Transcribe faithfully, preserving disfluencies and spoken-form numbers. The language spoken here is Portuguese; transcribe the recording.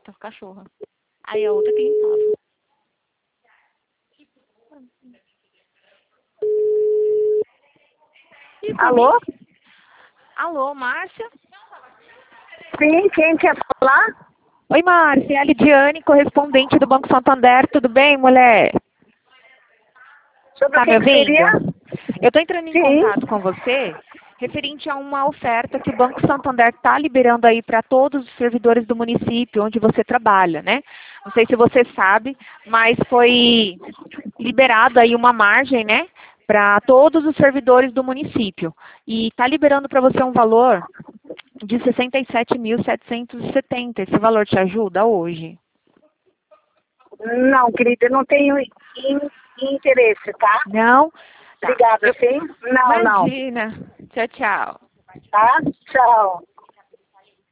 Tá cachorra. Aí a outra que limpava. E por Alô? mim? Alô, Márcia? Sim, quem quer falar? Oi, Márcia. É a Lidiane, correspondente do Banco Santander. Tudo bem, mulher? Sobre o Tá me que, que seria? ouvindo? Eu estou entrando em Sim. contato com você referente a uma oferta que o Banco Santander está liberando aí para todos os servidores do município onde você trabalha, né? Não sei se você sabe, mas foi liberada aí uma margem, né, para todos os servidores do município. E está liberando para você um valor de sessenta e sete mil setecentos e setenta. Esse valor te ajuda hoje? Não, querida, eu não tenho in- interesse, tá? Não? Tá. Obrigada, Eu... sim? Não, não. Imagina. Tchau, tchau. Tá? Tchau.